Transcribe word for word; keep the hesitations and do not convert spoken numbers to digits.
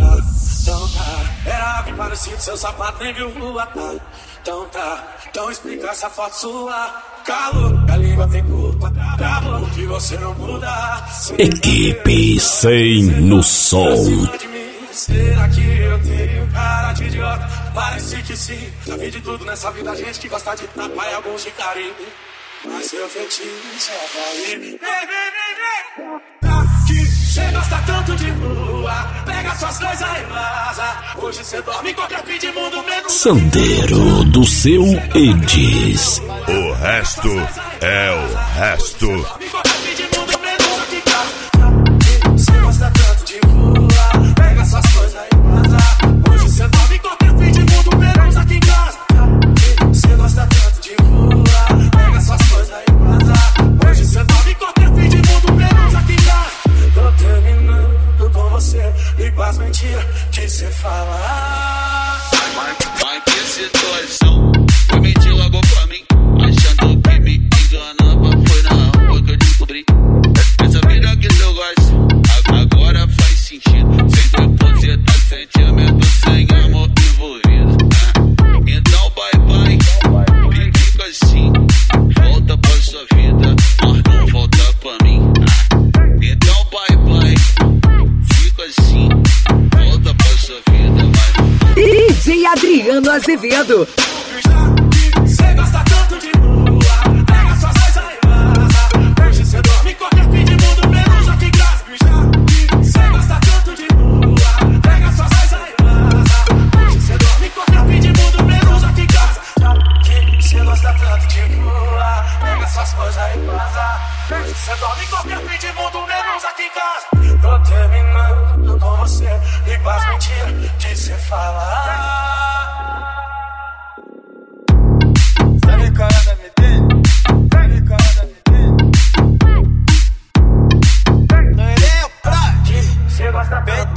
tá, então tá. Era algo parecido, seu sapato nem viu voar, tá. Então tá, então explica essa foto sua. Calo, a língua tem culpa, calo, que você não muda. Equipe cem no som. Será que eu tenho cara de idiota? Parece que sim. Já vi de tudo nessa vida, gente que gosta de tapa e alguns de carinho. Mas seu feitiço é cair. Vem, vem, vem, vem. Aqui, cê gosta tanto de lua. Pega suas coisas e vaza. Hoje cê dorme em qualquer fim de mundo menos. Sandeiro do seu Edis. O resto é o resto. Cê gosta tanto de lua. Pega suas coisas e vaza. Hoje cê dorme em qualquer fim de mundo menos aqui em casa. Cê gosta tanto de lua. Pega suas coisas e vaza. Hoje cê dorme em qualquer fim de mundo menos aqui em casa. Tô terminando com você e com as mentiras que cê fala. Mas, mas que situação. Foi mentir logo pra mim, achando que me enganava. Foi na rua que eu descobri essa vida que eu gosto. Agora faz sentido. Sem depositar sentimento, sem amor envolvido. Então bye bye, fica assim. Volta pra sua vida, mas não volta pra mim. Então bye bye, fica assim. Volta pra sua vida, mas D J Adriano Azevedo. Cê gosta tanto de lua. Pega suas coisas e vaza. Hoje cê dorme em qualquer fim de mundo menos aqui em casa. Cê gosta tanto de lua. Pega suas coisas e vaza. Hoje cê dorme em qualquer fim de mundo menos aqui em casa. Cê gosta tanto de lua. Pega suas coisas e vaza. Hoje cê dorme em qualquer fim de mundo menos aqui em casa. Tô terminando com você e com as mentiras que cê fala. Sabe qual é da M D? Sabe qual é da M D? Não é o prato. Cê gosta tanto